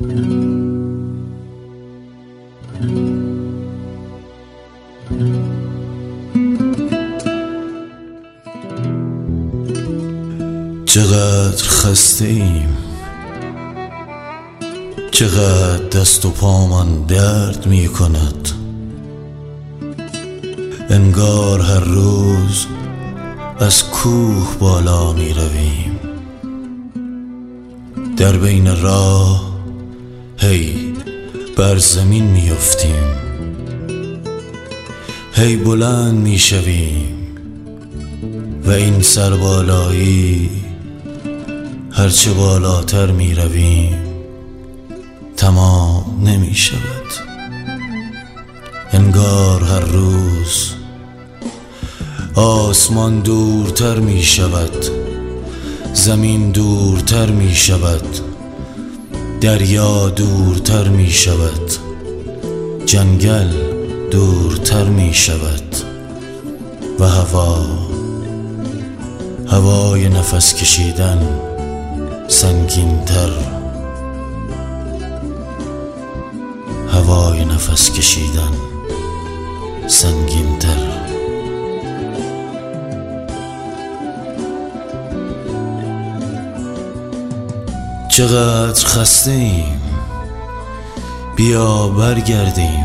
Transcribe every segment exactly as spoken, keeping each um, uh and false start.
چقدر خسته ایم، چقدر دست و پامان درد می کند. انگار هر روز از کوه بالا می رویم، در بین راه هی بر زمین می افتیم، هی بلند می شویم و این سربالایی هرچه بالاتر می رویم تمام نمی شود. انگار هر روز آسمان دورتر می شود، زمین دورتر می شود، دریا دورتر می شود، جنگل دورتر می شود و هوا هوای نفس کشیدن سنگین‌تر، هوای نفس کشیدن سنگین‌تر. چقدر خسته ایم، بیا برگردیم،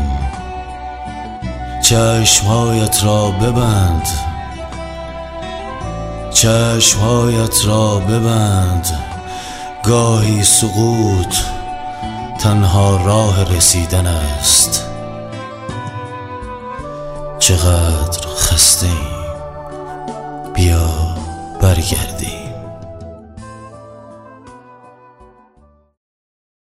چشمهایت را ببند، چشمهایت را ببند. گاهی سقوط تنها راه رسیدن است. چقدر خسته ایم، بیا برگردیم.